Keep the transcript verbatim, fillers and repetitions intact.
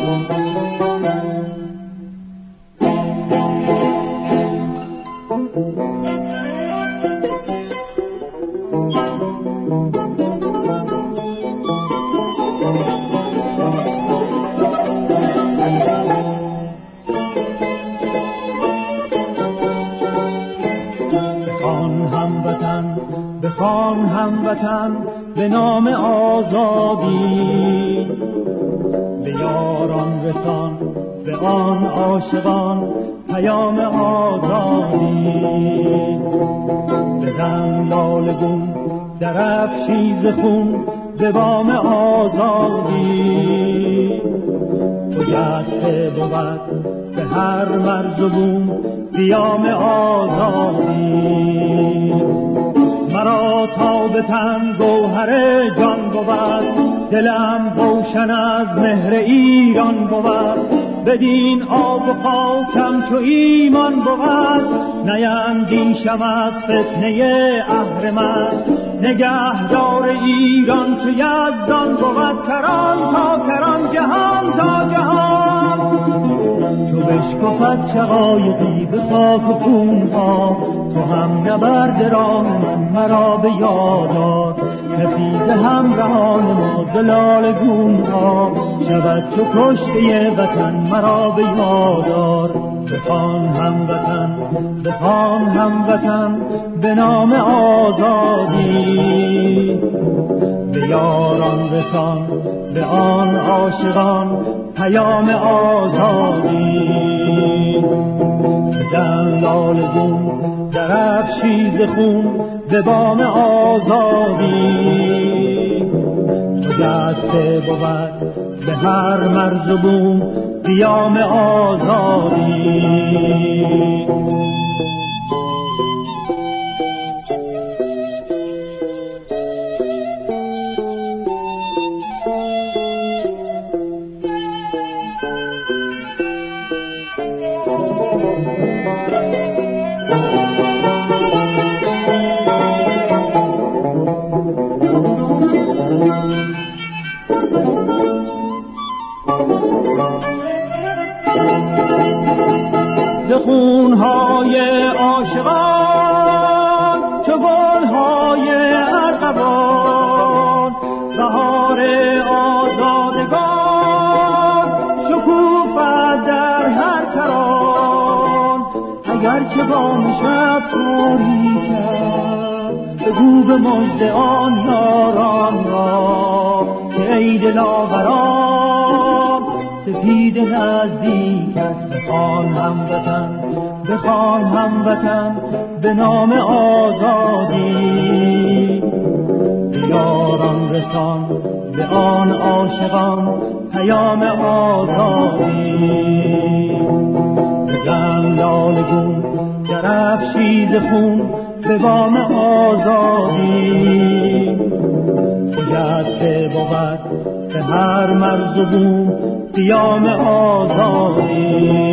بخوان هموطن به نام آزادی، به یاران رسان به آن عاشقان پیام آزادی. بزن لاله گون در افشیز خون به بام آزادی. تو جسته بود به هر مرز و بوم قیام آزادی. مرا تا به تن گوهر جان بود، دلم روشن از مهر ایران بود. بدین آب و خاکم چو ایمان بود، نیندیشم از فتنه اهرمن. نگهدار ایران چو یزدان بود، کران تا کران جهان تا جهان. چو بشکفد شقایقی به خاک و خونها، تو هم نبرد راه من مرا به یادار. کسی ز همراهان ما زلال گونها، شود چو کشته وطن مرا به یادار. بخوان هموطن بخوان هموطن به نام آزادی. به یاران رسان به آن عاشقان پیام آزادی. بزن لاله گون در افشیز خون به بام آزادی. تو دسته بود به هر مرز و بوم قیام آزادی. خونهای عاشقان چو گلهای ارغوان، بهار آزادگان شکوفد در هر کران. اگرچه بام شب تاریک است، بگو به مژد آن یاران را که ای دلاوران سپید نزدیک است. بخوان هموطن بخوان هموطن به نام آزادی. به یاران رسان به آن عاشقان پیام آزادی. بزن لاله گون در افشیز خون به بام آزادی. جسته بود به هر مرز و بوم قیام آزادی.